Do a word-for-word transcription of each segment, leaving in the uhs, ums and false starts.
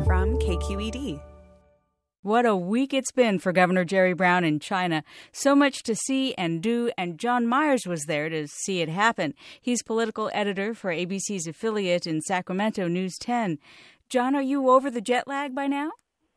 from K Q E D. What a week it's been for Governor Jerry Brown in China. So much to see and do, and John Myers was there to see it happen. He's political editor for A B C's affiliate in Sacramento, News ten. John, are you over the jet lag by now?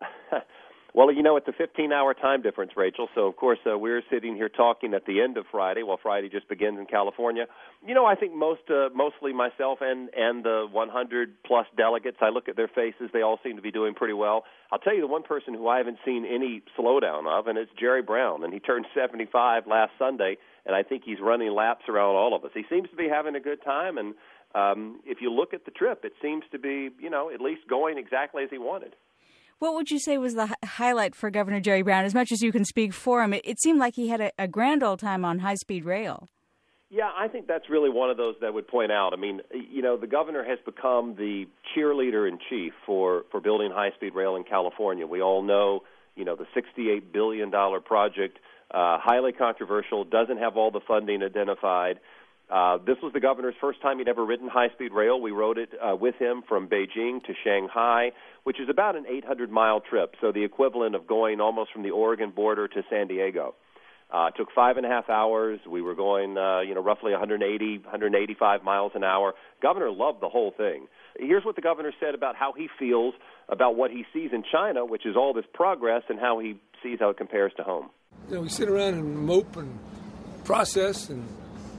Well, you know, it's a fifteen-hour time difference, Rachel, so, of course, uh, we're sitting here talking at the end of Friday, while Friday just begins in California. You know, I think most, uh, mostly myself and, and the one hundred plus delegates, I look at their faces, they all seem to be doing pretty well. I'll tell you the one person who I haven't seen any slowdown of, and it's Jerry Brown, and he turned seventy-five last Sunday, and I think he's running laps around all of us. He seems to be having a good time, and um, if you look at the trip, it seems to be, you know, at least going exactly as he wanted. What would you say was the highlight for Governor Jerry Brown, as much as you can speak for him? It, it seemed like he had a, a grand old time on high-speed rail. Yeah, I think that's really one of those that would point out. I mean, you know, the governor has become the cheerleader-in-chief for, for building high-speed rail in California. We all know, you know, the sixty-eight billion dollars project, uh, highly controversial, doesn't have all the funding identified. Uh, this was the governor's first time he'd ever ridden high-speed rail. We rode it uh, with him from Beijing to Shanghai, which is about an eight hundred mile trip, so the equivalent of going almost from the Oregon border to San Diego. Uh, it took five and a half hours. We were going, uh, you know, roughly one hundred eighty, one hundred eighty-five miles an hour. Governor loved the whole thing. Here's what the governor said about how he feels about what he sees in China, which is all this progress, and how he sees how it compares to home. You know, we sit around and mope and process and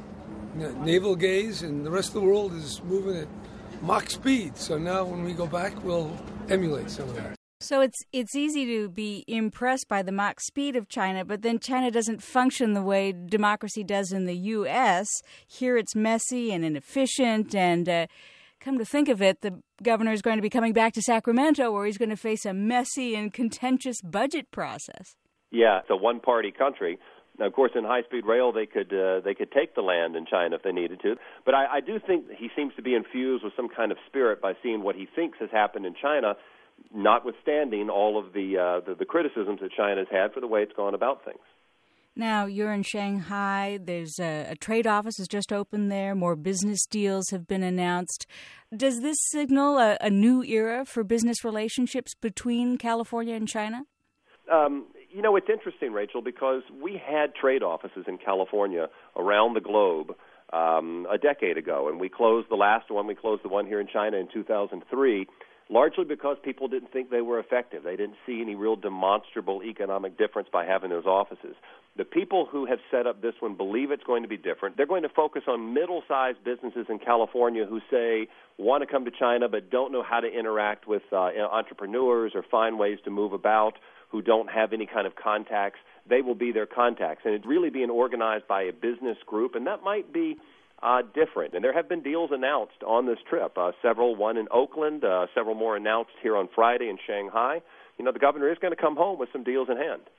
navel gaze, and the rest of the world is moving at Mach speed. So now when we go back, we'll emulate some of that. So it's it's easy to be impressed by the Mach speed of China, but then China doesn't function the way democracy does in the U S. Here it's messy and inefficient, and uh, come to think of it, the governor is going to be coming back to Sacramento, where he's going to face a messy and contentious budget process. Yeah, it's a one-party country. Now, of course, in high-speed rail, they could uh, they could take the land in China if they needed to. But I, I do think he seems to be infused with some kind of spirit by seeing what he thinks has happened in China, notwithstanding all of the, uh, the the criticisms that China's had for the way it's gone about things. Now, you're in Shanghai. There's a, a trade office has just opened there. More business deals have been announced. Does this signal a, a new era for business relationships between California and China? Um You know, it's interesting, Rachel, because we had trade offices in California around the globe um, a decade ago, and we closed the last one. We closed the one here in China in two thousand three, largely because people didn't think they were effective. They didn't see any real demonstrable economic difference by having those offices. The people who have set up this one believe it's going to be different. They're going to focus on middle-sized businesses in California who say want to come to China but don't know how to interact with uh, entrepreneurs or find ways to move about, who don't have any kind of contacts. They will be their contacts. And it's really being organized by a business group, and that might be uh, different. And there have been deals announced on this trip, uh, several, one in Oakland, uh, several more announced here on Friday in Shanghai. You know, the governor is going to come home with some deals in hand.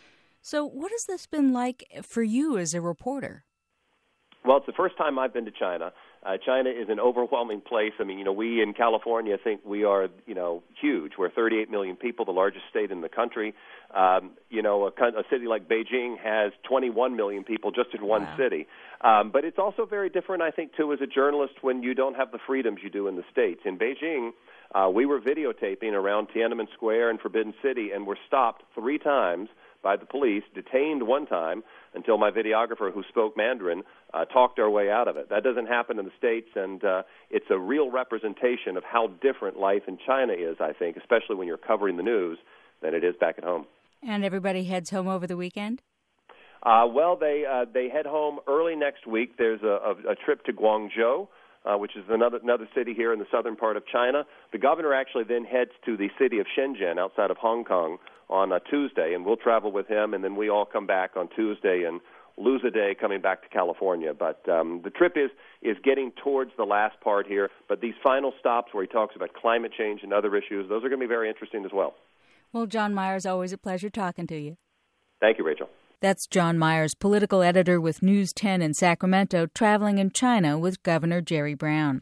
So what has this been like for you as a reporter? Well, it's the first time I've been to China. Uh, China is an overwhelming place. I mean, you know, we in California think we are, you know, huge. We're thirty-eight million people, the largest state in the country. Um, you know, a, a city like Beijing has twenty-one million people just in one wow. city. Um, but it's also very different, I think, too, as a journalist when you don't have the freedoms you do in the States. In Beijing, uh, we were videotaping around Tiananmen Square and Forbidden City and were stopped three times by the police, detained one time until my videographer, who spoke Mandarin, uh, talked our way out of it. That doesn't happen in the States, and uh, it's a real representation of how different life in China is, I think, especially when you're covering the news, than it is back at home. And everybody heads home over the weekend? Uh, well, they uh, they head home early next week. There's a, a, a trip to Guangzhou, uh, which is another another city here in the southern part of China. The governor actually then heads to the city of Shenzhen outside of Hong Kong on a Tuesday, and we'll travel with him, and then we all come back on Tuesday and lose a day coming back to California. But um, the trip is is getting towards the last part here, but these final stops where he talks about climate change and other issues, those are going to be very interesting as well. Well, John Myers, always a pleasure talking to you. Thank you, Rachel. That's John Myers, political editor with News ten in Sacramento, traveling in China with Governor Jerry Brown.